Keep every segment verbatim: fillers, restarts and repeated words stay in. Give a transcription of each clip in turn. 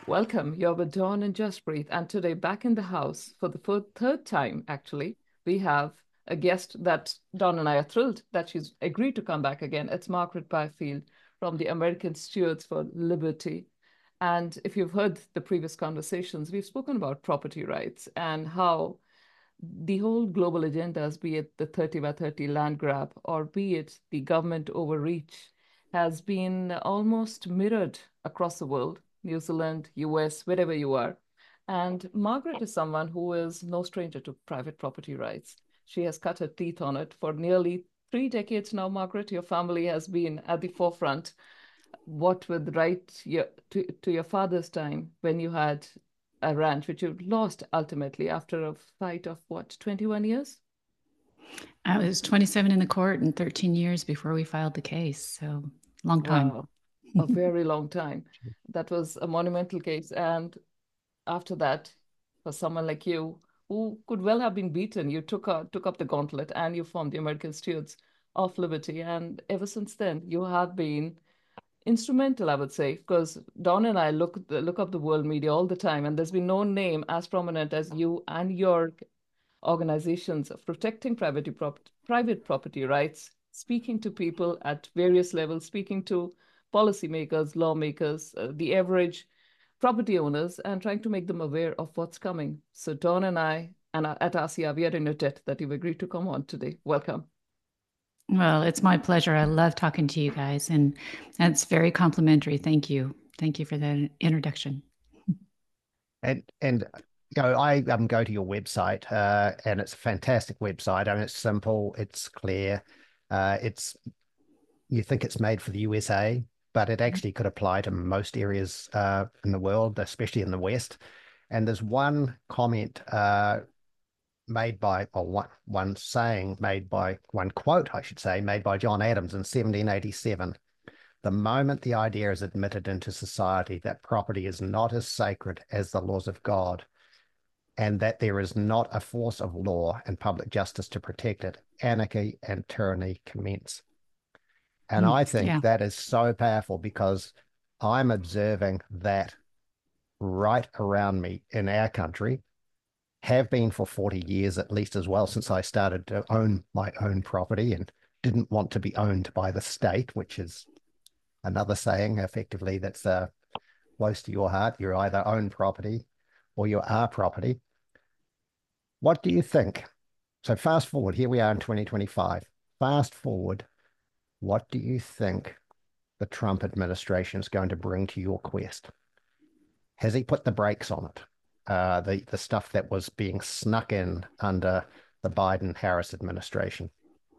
Welcome. You're with Dawn and Jaspreet, and today back in the house for the fir- third time, actually, we have a guest that Dawn and I are thrilled that she's agreed to come back again. It's Margaret Byfield from the American Stewards for Liberty. And if you've heard the previous conversations, we've spoken about property rights and how the whole global agendas, be it the thirty by thirty land grab or be it the government overreach, has been almost mirrored across the world, New Zealand, U S, wherever you are. And Margaret is someone who is no stranger to private property rights. She has cut her teeth on it for nearly three decades now, Margaret. Your family has been at the forefront, what with right your, to, to your father's time when you had a ranch, which you lost ultimately after a fight of what, twenty-one years? I was twenty-seven in the court and thirteen years before we filed the case. So long time. Wow, a very long time. That was a monumental case. And after that, for someone like you, who could well have been beaten, you took, a, took up the gauntlet and you formed the American Stewards of Liberty. And ever since then, you have been instrumental, I would say, because Don and I look look up the world media all the time, and there's been no name as prominent as you and your organizations of protecting private, prop private property rights, speaking to people at various levels, speaking to policymakers, lawmakers, uh, the average property owners, and trying to make them aware of what's coming. So Don and I, and at ASIA, we are in a debt that you've agreed to come on today. Welcome. Well, it's my pleasure. I love talking to you guys, and that's very complimentary. Thank you. Thank you for that introduction. And and you know, I um go to your website, uh, and it's a fantastic website. I mean, it's simple, it's clear, uh, it's you think it's made for the U S A, but it actually could apply to most areas uh, in the world, especially in the West. And there's one comment uh, made by, or one one saying made by, one quote, I should say, made by John Adams in seventeen eighty-seven. The moment the idea is admitted into society that property is not as sacred as the laws of God, and that there is not a force of law and public justice to protect it, anarchy and tyranny commence. And Mm, I think yeah. that is so powerful because I'm observing that right around me in our country, have been for forty years at least as well, since I started to own my own property and didn't want to be owned by the state, which is another saying effectively that's uh, close to your heart. You either own property or you are property. What do you think? So fast forward, here we are in twenty twenty-five. Fast forward, what do you think the Trump administration is going to bring to your quest? Has he put the brakes on it? Uh, the, the stuff that was being snuck in under the Biden-Harris administration.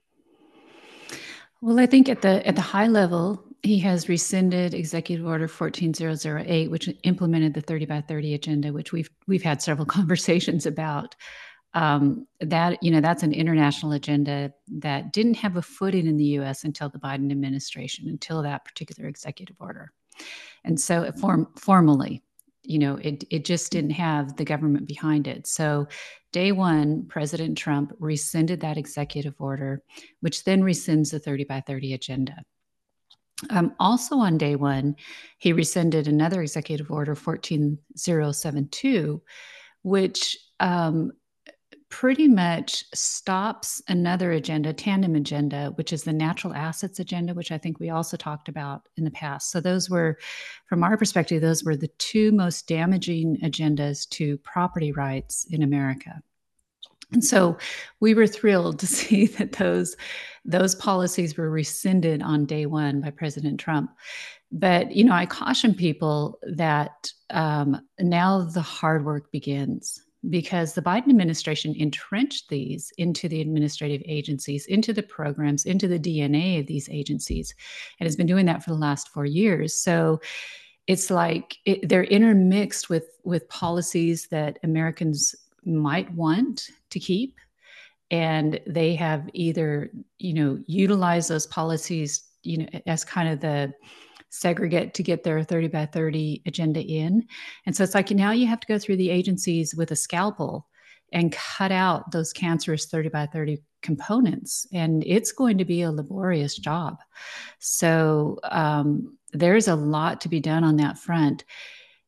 Well, I think at the at the high level, he has rescinded Executive Order fourteen thousand eight, which implemented the thirty by thirty agenda, which we've we've had several conversations about. Um, that you know that's an international agenda that didn't have a footing in the U S until the Biden administration, until that particular executive order. And so form, formally, you know, it, it just didn't have the government behind it. So day one, President Trump rescinded that executive order, which then rescinds the thirty by thirty agenda. Um, also on day one, he rescinded another executive order, fourteen thousand seventy-two, which um, pretty much stops another agenda, tandem agenda, which is the natural assets agenda, which I think we also talked about in the past. So those were, from our perspective, those were the two most damaging agendas to property rights in America. And so we were thrilled to see that those those policies were rescinded on day one by President Trump. But you know, I caution people that um, now the hard work begins, because the Biden administration entrenched these into the administrative agencies, into the programs, into the D N A of these agencies, and has been doing that for the last four years. So it's like it, they're intermixed with with policies that Americans might want to keep, and they have either you know utilized those policies you know as kind of the segregate to get their thirty by thirty agenda in. And so it's like now you have to go through the agencies with a scalpel and cut out those cancerous thirty by thirty components. And it's going to be a laborious job. So um, there's a lot to be done on that front.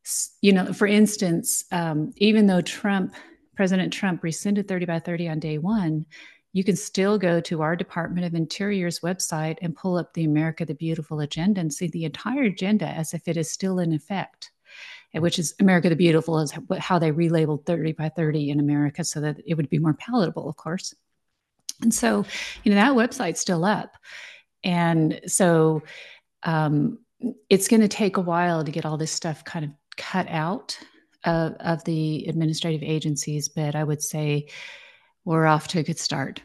You know, for instance, um, even though Trump, President Trump rescinded thirty by thirty on day one, you can still go to our Department of Interior's website and pull up the America the Beautiful agenda and see the entire agenda as if it is still in effect, which is America the Beautiful is how they relabeled thirty by thirty in America so that it would be more palatable, of course. And so, you know, that website's still up. And so um, it's going to take a while to get all this stuff kind of cut out of, of the administrative agencies, but I would say we're off to a good start.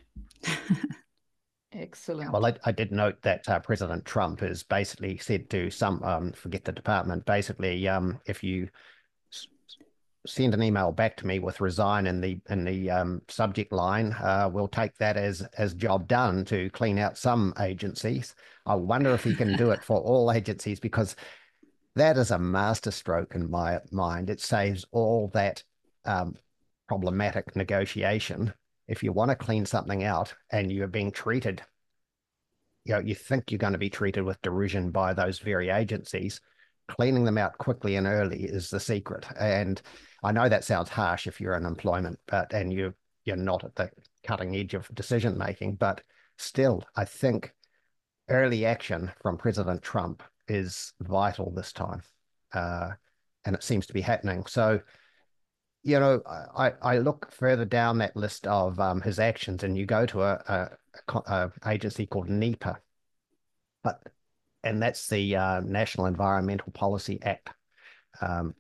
Excellent. Well, I, I did note that uh, President Trump has basically said to some, um, forget the department, basically, um, if you send an email back to me with resign in the in the um, subject line, uh, we'll take that as as job done to clean out some agencies. I wonder if he can do it for all agencies, because that is a masterstroke in my mind. It saves all that um, problematic negotiation. If you want to clean something out and you're being treated, you know, you think you're going to be treated with derision by those very agencies, cleaning them out quickly and early is the secret. And I know that sounds harsh if you're in employment, but and you you're not at the cutting edge of decision making, but still, I think early action from President Trump is vital this time, uh, and it seems to be happening. So, you know, I I look further down that list of um, his actions, and you go to a, a, a agency called NEPA, but and that's the uh, National Environmental Policy Act. Um,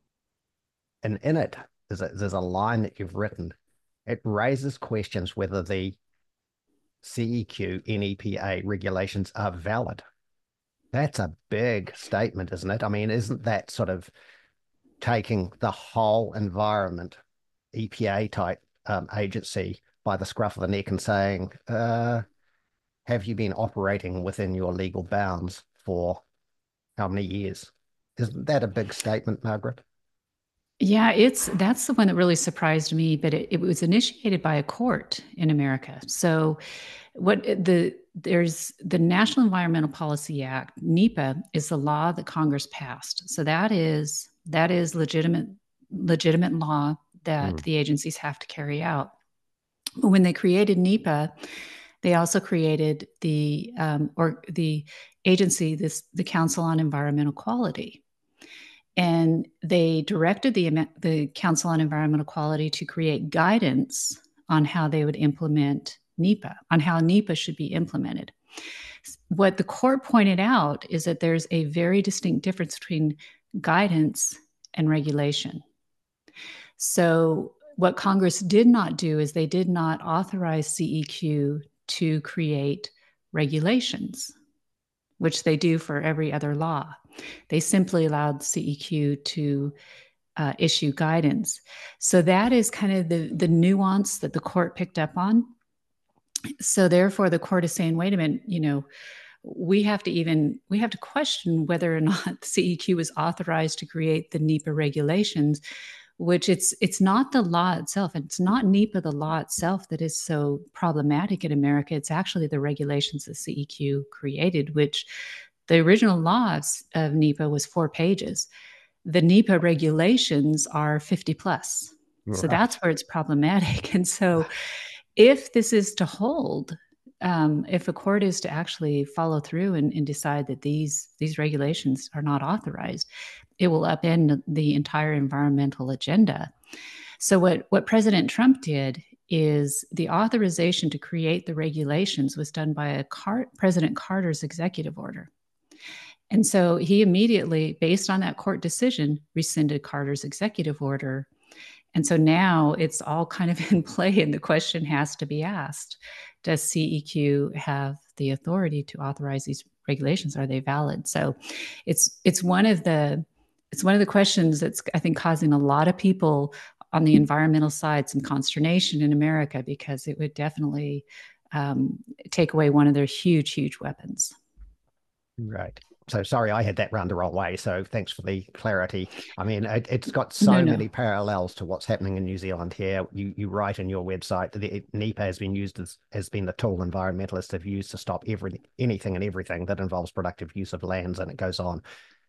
and in it, there's a, there's a line that you've written. It raises questions whether the C E Q N E P A regulations are valid. That's a big statement, isn't it? I mean, isn't that sort of taking the whole environment, E P A type um, agency by the scruff of the neck and saying, uh, have you been operating within your legal bounds for how many years? Isn't that a big statement, Margaret? Yeah, it's that's the one that really surprised me, but it, it was initiated by a court in America. So what the there's the National Environmental Policy Act, NEPA, is the law that Congress passed. So that is that is legitimate legitimate law that mm. the agencies have to carry out. But when they created NEPA, they also created the um, or the agency, this the Council on Environmental Quality. And they directed the, the Council on Environmental Quality to create guidance on how they would implement NEPA, on how NEPA should be implemented. What the court pointed out is that there's a very distinct difference between guidance and regulation. So what Congress did not do is they did not authorize C E Q to create regulations, which they do for every other law. They simply allowed C E Q to uh, issue guidance. So that is kind of the, the nuance that the court picked up on. So therefore, the court is saying, wait a minute, you know, we have to even, we have to question whether or not C E Q is authorized to create the NEPA regulations, which it's it's not the law itself. It's not NEPA, the law itself, that is so problematic in America. It's actually the regulations that C E Q created, which the original law of NEPA was four pages. The NEPA regulations are fifty plus. Right. So that's where it's problematic. And so if this is to hold, um, if a court is to actually follow through and, and decide that these, these regulations are not authorized, it will upend the entire environmental agenda. So what, what President Trump did is the authorization to create the regulations was done by a Car- President Carter's executive order. And so he immediately, based on that court decision, rescinded Carter's executive order. And so now it's all kind of in play, and the question has to be asked, does C E Q have the authority to authorize these regulations? Are they valid? So it's it's one of the it's one of the questions that's, I think, causing a lot of people on the environmental side some consternation in America, because it would definitely um, take away one of their huge, huge weapons. Right. So sorry, I had that round the wrong way. So thanks for the clarity. I mean, it, it's got so no, no. many parallels to what's happening in New Zealand here. You you write in your website that the, NEPA has been used as has been the tool environmentalists have used to stop every anything and everything that involves productive use of lands, and it goes on.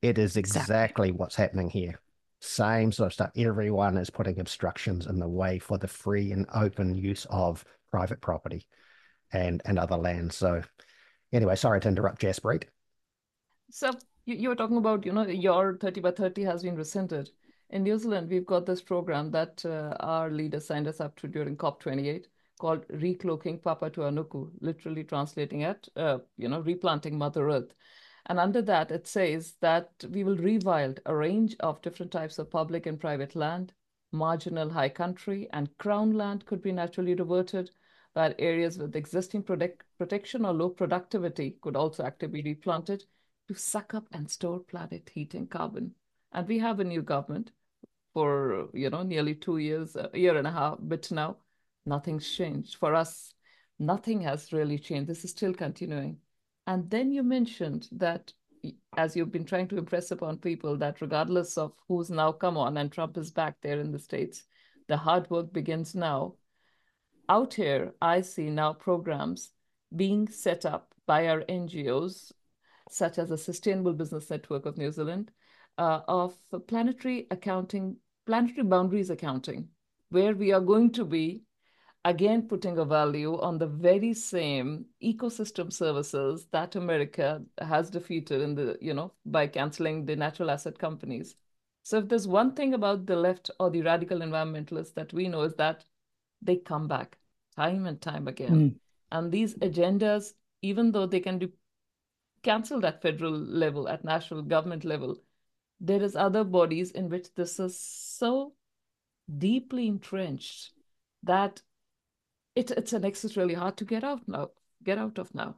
It is Exactly. exactly what's happening here. Same sort of stuff. Everyone is putting obstructions in the way for the free and open use of private property and and other land. So anyway, sorry to interrupt, Jaspreet. So you, you were talking about, you know, your thirty by thirty has been rescinded. In New Zealand, we've got this program that uh, our leaders signed us up to during COP twenty-eight called Recloaking Papatūānuku, literally translating it, uh, you know, replanting Mother Earth. And under that, it says that we will rewild a range of different types of public and private land. Marginal high country and crown land could be naturally reverted, but areas with existing protect protection or low productivity could also actively be replanted to suck up and store planet heat and carbon. And we have a new government for, you know, nearly two years, a year and a half, but now nothing's changed. For us, nothing has really changed. This is still continuing. And then you mentioned that, as you've been trying to impress upon people, that regardless of who's now come on and Trump is back there in the States, the hard work begins now. Out here, I see now programs being set up by our N G Os, such as the Sustainable Business Network of New Zealand, uh, of planetary accounting, planetary boundaries accounting, where we are going to be again putting a value on the very same ecosystem services that America has defeated in the, you know, by canceling the natural asset companies. So if there's one thing about the left or the radical environmentalists that we know is that they come back time and time again. Mm. And these agendas, even though they can be cancelled at federal level, at national government level, there is other bodies in which this is so deeply entrenched that it, it's an exercise really hard to get out now, get out of now.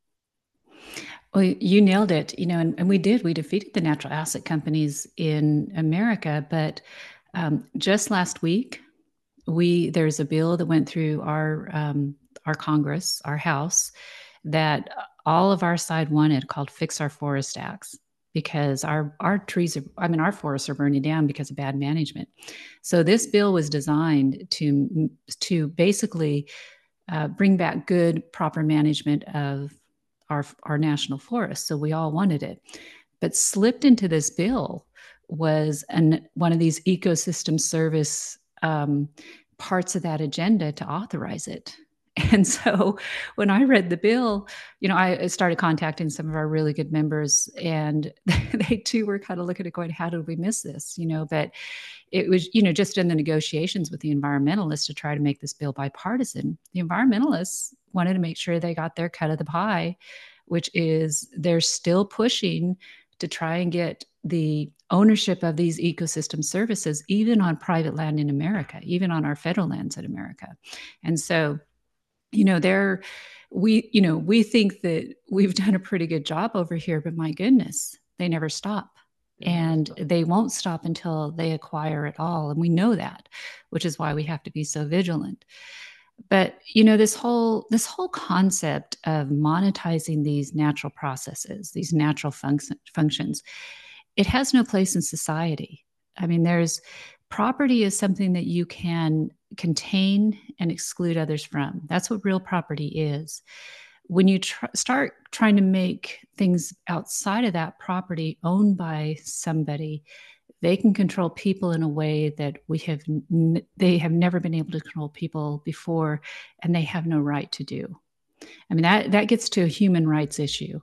Well, you nailed it, you know, and, and we did. We defeated the natural asset companies in America, but um, just last week, we there's a bill that went through our um, our Congress, our House, that all of our side wanted, called Fix Our Forest Acts, because our our trees are, I mean, our forests are burning down because of bad management. So this bill was designed to to basically uh, bring back good, proper management of our our national forests. So we all wanted it, but slipped into this bill was an one of these ecosystem service um, parts of that agenda to authorize it. And so when I read the bill, you know, I started contacting some of our really good members, and they too were kind of looking at going, how did we miss this? You know, but it was, you know, just in the negotiations with the environmentalists to try to make this bill bipartisan. The environmentalists wanted to make sure they got their cut of the pie, which is they're still pushing to try and get the ownership of these ecosystem services, even on private land in America, even on our federal lands in America. And so, you know, they're, we, you know, we think that we've done a pretty good job over here, but my goodness, they never stop. They never And stop. they won't stop until they acquire it all. And we know that, which is why we have to be so vigilant. But, you know, this whole this whole concept of monetizing these natural processes, these natural func- functions, it has no place in society. I mean, there's property is something that you can contain and exclude others from. That's what real property is. When you tr- start trying to make things outside of that property owned by somebody, they can control people in a way that we have n- they have never been able to control people before, and they have no right to do. I mean, that that gets to a human rights issue.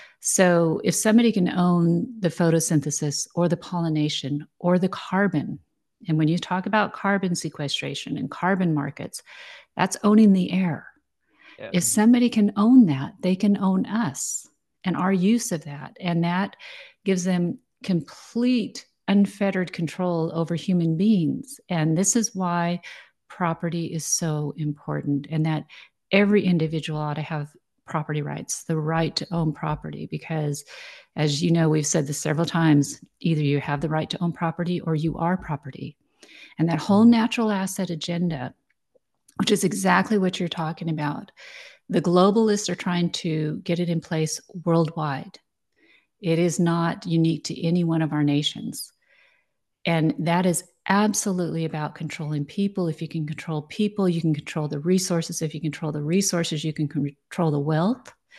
So if somebody can own the photosynthesis or the pollination or the carbon, and when you talk about carbon sequestration and carbon markets, that's owning the air. Yeah. If somebody can own that, they can own us and our use of that. And that gives them complete unfettered control over human beings. And this is why property is so important, and that every individual ought to have property rights, the right to own property, because as you know, we've said this several times, either you have the right to own property or you are property. And that whole natural asset agenda, which is exactly what you're talking about, the globalists are trying to get it in place worldwide. It is not unique to any one of our nations. And that is absolutely about controlling people. If you can control people, you can control the resources. If you control the resources, you can control the wealth.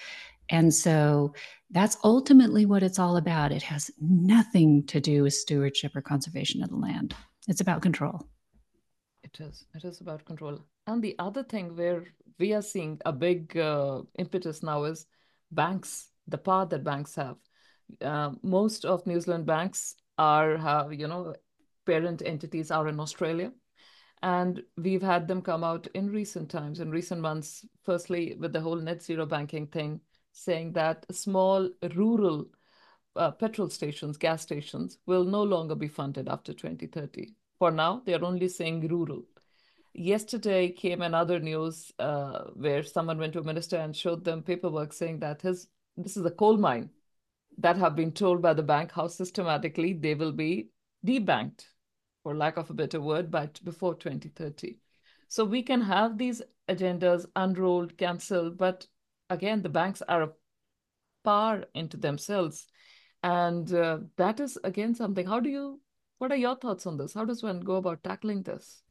And so that's ultimately what it's all about. It has nothing to do with stewardship or conservation of the land. It's about control. It is. It is about control. And the other thing where we are seeing a big uh, impetus now is banks, the power that banks have. Uh, most of New Zealand banks are have, you know, parent entities are in Australia. And we've had them come out in recent times, in recent months, firstly with the whole net zero banking thing, saying that small rural uh, petrol stations, gas stations will no longer be funded after twenty thirty. For now, they're only saying rural. Yesterday came another news uh, where someone went to a minister and showed them paperwork saying that his this is a coal mine that have been told by the bank how systematically they will be debanked, for lack of a better word, but before twenty thirty. So we can have these agendas unrolled, cancelled, but again, the banks are a power into themselves. And uh, that is again something. How do you, what are your thoughts on this? How does one go about tackling this?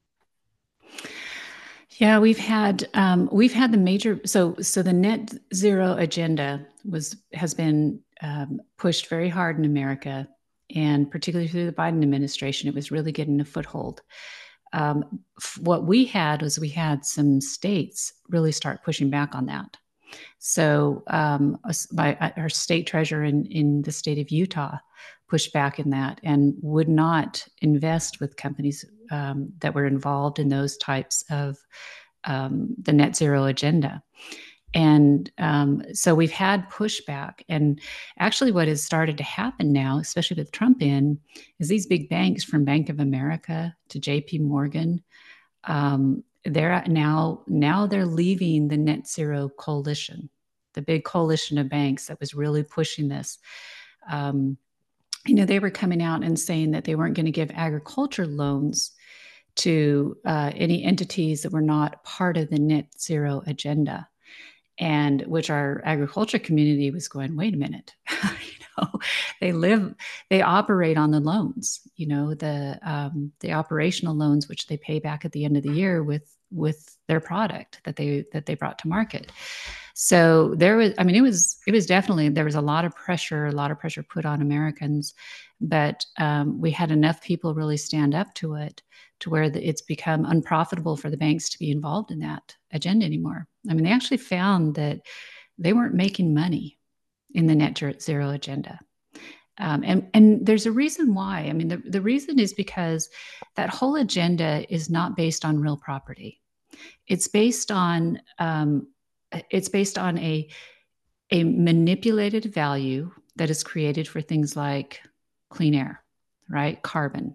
Yeah, we've had um, we've had the major so so the net zero agenda was has been um, pushed very hard in America, and particularly through the Biden administration, it was really getting a foothold. Um, what we had was we had some states really start pushing back on that. So um, my, our state treasurer in, in the state of Utah pushed back in that and would not invest with companies um, that were involved in those types of um, the net zero agenda. And um, so we've had pushback. And actually, what has started to happen now, especially with Trump in, is these big banks from Bank of America to J P Morgan, um, they're now now they're leaving the net zero coalition, the big coalition of banks that was really pushing this. Um, you know, they were coming out and saying that they weren't going to give agriculture loans to uh, any entities that were not part of the net zero agenda. And which our agriculture community was going, wait a minute, you know, they live, they operate on the loans, you know, the um, the operational loans, which they pay back at the end of the year with with their product that they that they brought to market. So there was, I mean, it was it was definitely, there was a lot of pressure, a lot of pressure put on Americans, but um, we had enough people really stand up to it to where the, it's become unprofitable for the banks to be involved in that agenda anymore. I mean, they actually found that they weren't making money in the net zero agenda. Um, and, and there's a reason why. I mean, the, the reason is because that whole agenda is not based on real property. It's based on um, it's based on a, a manipulated value that is created for things like clean air, right? Carbon.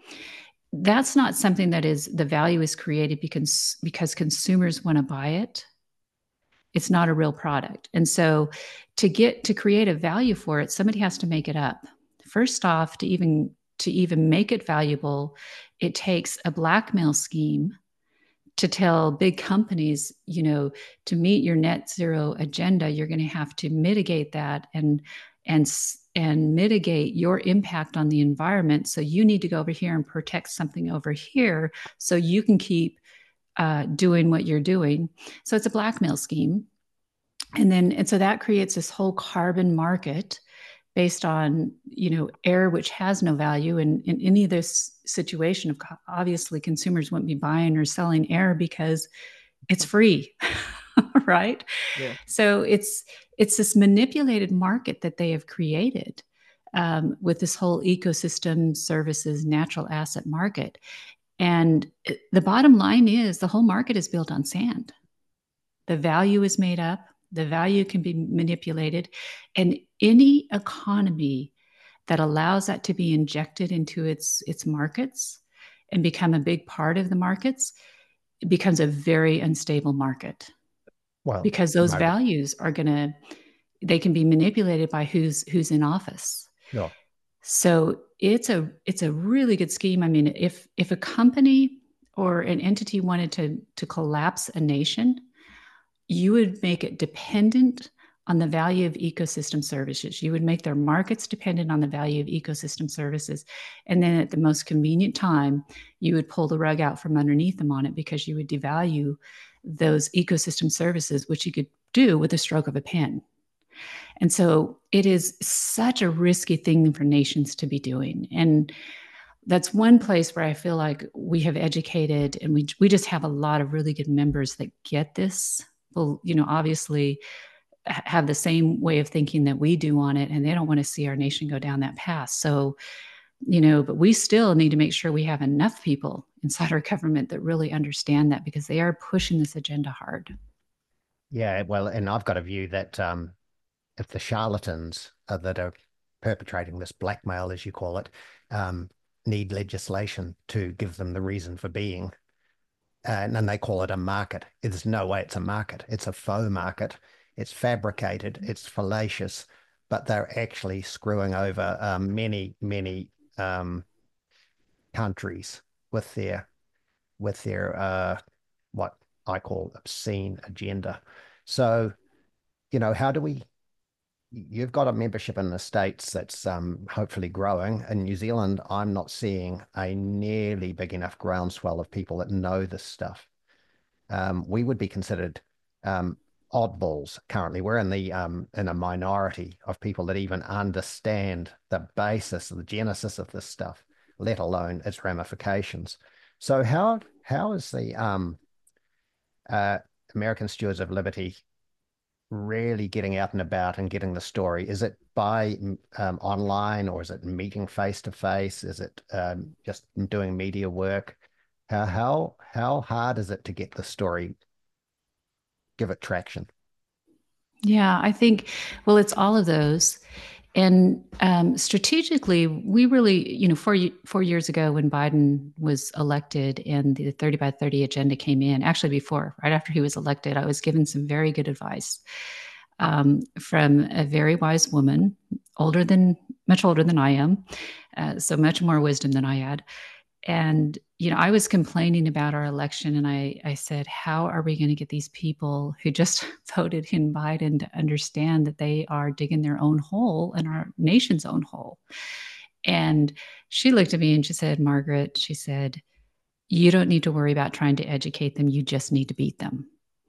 That's not something that is, the value is created because, because consumers want to buy it. It's not a real product. And so to get, to create a value for it, somebody has to make it up. First off, to even, to even make it valuable, it takes a blackmail scheme to tell big companies, you know, to meet your net zero agenda, you're going to have to mitigate that and, and, and mitigate your impact on the environment. So you need to go over here and protect something over here so you can keep uh, doing what you're doing. So it's a blackmail scheme. And then, and so that creates this whole carbon market based on, you know, air, which has no value. And in any of this situation, of obviously consumers wouldn't be buying or selling air because it's free, right? Yeah. So it's, it's this manipulated market that they have created um, with this whole ecosystem services, natural asset market. And the bottom line is the whole market is built on sand. The value is made up. The value can be manipulated. And any economy that allows that to be injected into its, its markets and become a big part of the markets, it becomes a very unstable market. Well, because those Margaret. values are going to, they can be manipulated by who's who's in office. Yeah. So it's a it's a really good scheme. I mean, if if a company or an entity wanted to to collapse a nation, you would make it dependent on the value of ecosystem services. You would make their markets dependent on the value of ecosystem services. And then at the most convenient time, you would pull the rug out from underneath them on it because you would devalue those ecosystem services, which you could do with a stroke of a pen. And so it is such a risky thing for nations to be doing. And that's one place where I feel like we have educated, and we we just have a lot of really good members that get this. Well, you know, obviously have the same way of thinking that we do on it, and they don't want to see our nation go down that path. So, you know, but we still need to make sure we have enough people inside our government that really understand that, because they are pushing this agenda hard. Yeah, well, and I've got a view that um, if the charlatans uh, that are perpetrating this blackmail, as you call it, um, need legislation to give them the reason for being, and then they call it a market. There's no way it's a market. It's a faux market. It's fabricated. It's fallacious, but they're actually screwing over um, many, many um, countries with their with their uh, what I call obscene agenda. So, you know, how do we? You've got a membership in the States that's um, hopefully growing. In New Zealand, I'm not seeing a nearly big enough groundswell of people that know this stuff. Um, we would be considered um, oddballs currently. We're in the um, in a minority of people that even understand the basis, the genesis of this stuff, let alone its ramifications. So how how is the um, uh, American Stewards of Liberty really getting out and about and getting the story? Is it by um, online, or is it meeting face to face? Is it um, just doing media work? How how how hard is it to get the story, give it traction? Yeah, I think, well, it's all of those. And um, strategically, we really, you know, four, four years ago when Biden was elected and the thirty by thirty agenda came in, actually before, right after he was elected, I was given some very good advice um, from a very wise woman, older than, much older than I am, uh, so much more wisdom than I had. And, you know, I was complaining about our election, and I, I said, how are we going to get these people who just voted in Biden to understand that they are digging their own hole and our nation's own hole? And she looked at me and she said, Margaret, she said, you don't need to worry about trying to educate them. You just need to beat them.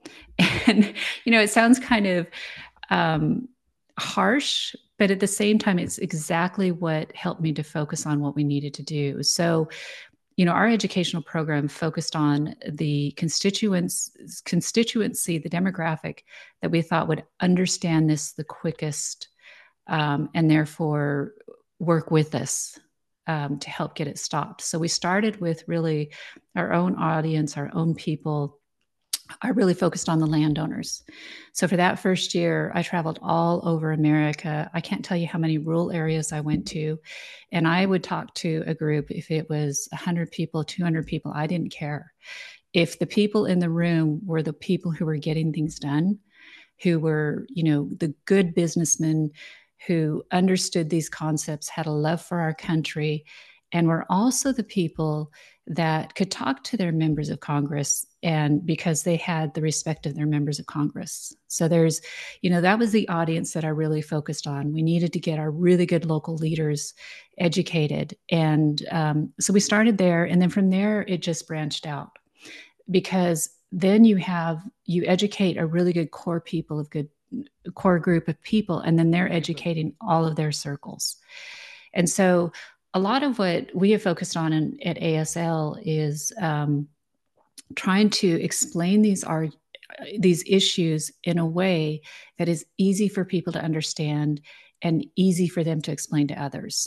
And, you know, it sounds kind of um, harsh, but at the same time, it's exactly what helped me to focus on what we needed to do. So, you know, our educational program focused on the constituents, constituency, the demographic that we thought would understand this the quickest, um, and therefore work with us um, to help get it stopped. So we started with really our own audience, our own people. I really focused on the landowners. So for that first year, I traveled all over America. I can't tell you how many rural areas I went to. And I would talk to a group, if it was one hundred people, two hundred people, I didn't care. If the people in the room were the people who were getting things done, who were, you know, the good businessmen who understood these concepts, had a love for our country, and were also the people that could talk to their members of Congress, and because they had the respect of their members of Congress. So there's, you know, that was the audience that I really focused on. We needed to get our really good local leaders educated. And um, so we started there. And then from there, it just branched out, because then you have, you educate a really good core people of good core group of people, and then they're educating all of their circles. And so a lot of what we have focused on in, at A S L is um, trying to explain these are these issues in a way that is easy for people to understand and easy for them to explain to others.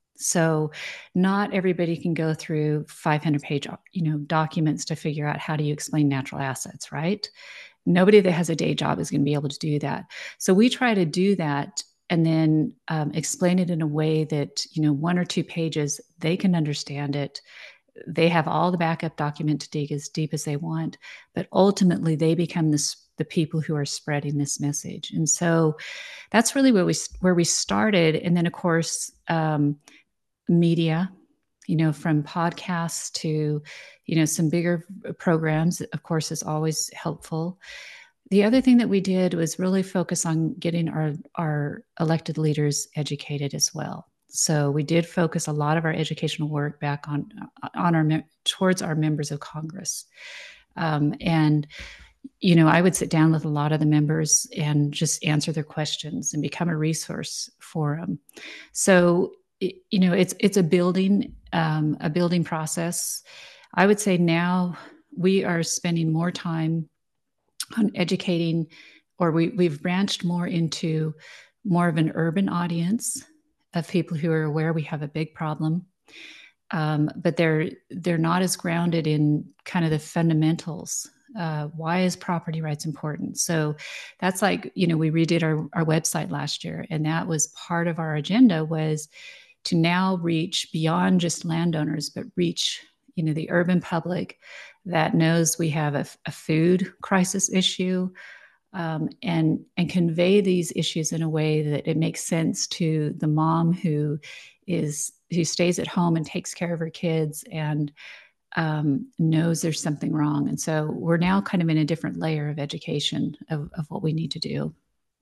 So not everybody can go through five hundred page, you know, documents to figure out how do you explain natural assets, right? Nobody that has a day job is going to be able to do that. So we try to do that and then um, explain it in a way that, you know, one or two pages, they can understand it. They have all the backup document to dig as deep as they want, but ultimately they become this, the people who are spreading this message. And so that's really where we, where we started. And then of course, um, media, you know, from podcasts to, you know, some bigger programs, of course, is always helpful. The other thing that we did was really focus on getting our, our elected leaders educated as well. So we did focus a lot of our educational work back on, on our, towards our members of Congress. Um, and you know, I would sit down with a lot of the members and just answer their questions and become a resource for them. So, you know, it's it's a building um, a building process. I would say now we are spending more time on educating, or we we've branched more into more of an urban audience of people who are aware we have a big problem. Um, but they're they're not as grounded in kind of the fundamentals. Uh, why is property rights important? So that's like, you know, we redid our, our website last year, and that was part of our agenda, was to now reach beyond just landowners, but reach, you know, the urban public that knows we have a, a food crisis issue, um, and and convey these issues in a way that it makes sense to the mom who is who stays at home and takes care of her kids and um, knows there's something wrong. And so we're now kind of in a different layer of education of, of what we need to do.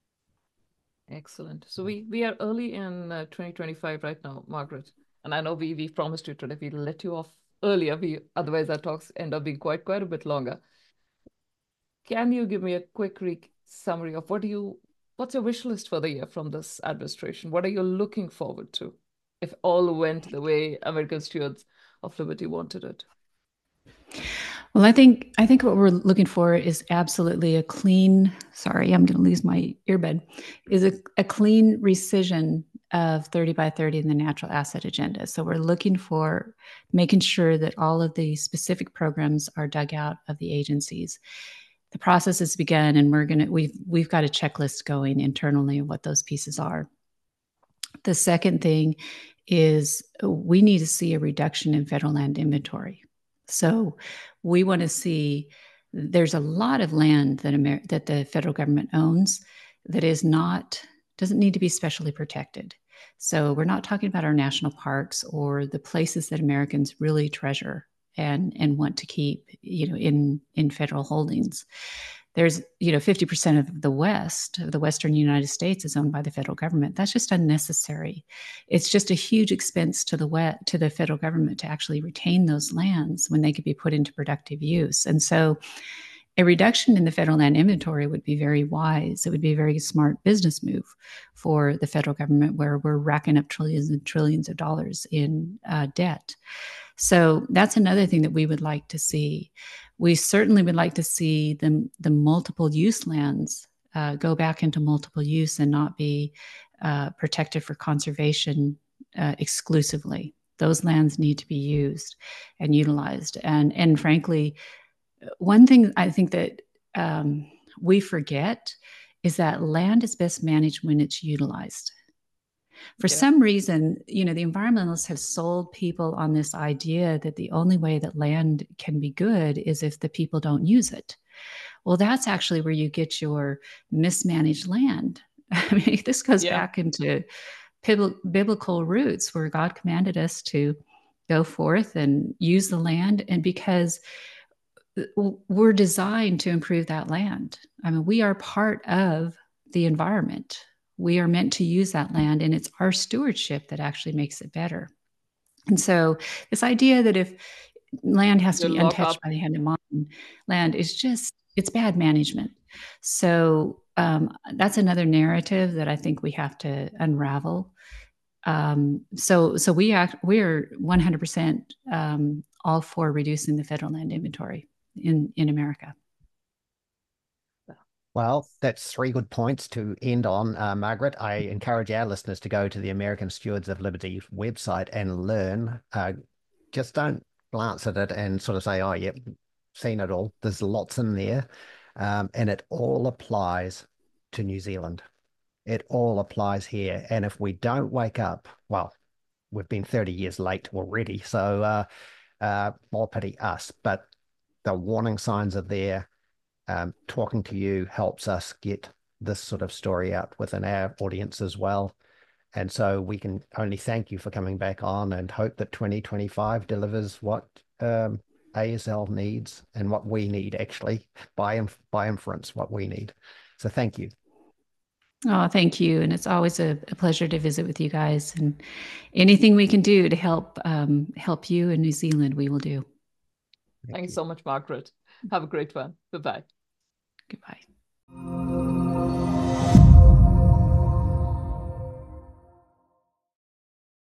Excellent. So we we are early in uh, twenty twenty-five right now, Margaret. And I know we we promised you today we'll let you off earlier. We otherwise our talks end up being quite quite a bit longer. Can you give me a quick re summary of what do you what's your wish list for the year from this administration? What are you looking forward to if all went the way American Stewards of Liberty wanted it? Well, I think I think what we're looking for is absolutely a clean. Sorry, I'm going to lose my earbud. Is a, a clean rescission of thirty by thirty in the natural asset agenda. So we're looking for making sure that all of the specific programs are dug out of the agencies. The process has begun, and we're gonna we've we've got a checklist going internally of what those pieces are. The second thing is we need to see a reduction in federal land inventory. So we want to see, there's a lot of land that Amer- that the federal government owns that is not doesn't need to be specially protected. So we're not talking about our national parks or the places that Americans really treasure and and want to keep, you know, in in federal holdings. There's, you know, fifty percent of the West, of the Western United States, is owned by the federal government. That's just unnecessary. It's just a huge expense to the wet to the federal government to actually retain those lands when they could be put into productive use. And so a reduction in the federal land inventory would be very wise. It would be a very smart business move for the federal government, where we're racking up trillions and trillions of dollars in uh, debt. So that's another thing that we would like to see. We certainly would like to see the, the multiple use lands uh, go back into multiple use and not be uh, protected for conservation uh, exclusively. Those lands need to be used and utilized. And, and frankly, one thing I think that um, we forget is that land is best managed when it's utilized. For yeah. some reason, you know, the environmentalists have sold people on this idea that the only way that land can be good is if the people don't use it. Well, that's actually where you get your mismanaged land. I mean, this goes yeah. back into biblical roots, where God commanded us to go forth and use the land. And because we're designed to improve that land. I mean, we are part of the environment. We are meant to use that land, and it's our stewardship that actually makes it better. And so this idea that if land has to be untouched up. by the hand of man, land is just, it's bad management. So um, that's another narrative that I think we have to unravel. Um, so so we act, we're one hundred percent um, all for reducing the federal land inventory in, in America. Well, that's three good points to end on, uh, Margaret. I encourage our listeners to go to the American Stewards of Liberty website and learn. Uh, just don't glance at it and sort of say, oh, yep, seen it all. There's lots in there. Um, and it all applies to New Zealand. It all applies here. And if we don't wake up, well, we've been thirty years late already. So uh, uh, more pity us. But the warning signs are there. Um, talking to you helps us get this sort of story out within our audience as well. And so we can only thank you for coming back on and hope that twenty twenty-five delivers what um, A S L needs and what we need, actually, by, inf by inference, what we need. So thank you. Oh, thank you. And it's always a, a pleasure to visit with you guys. And anything we can do to help um, help you in New Zealand, we will do. Thank Thanks you so much, Margaret. Have a great one. Bye-bye. Goodbye.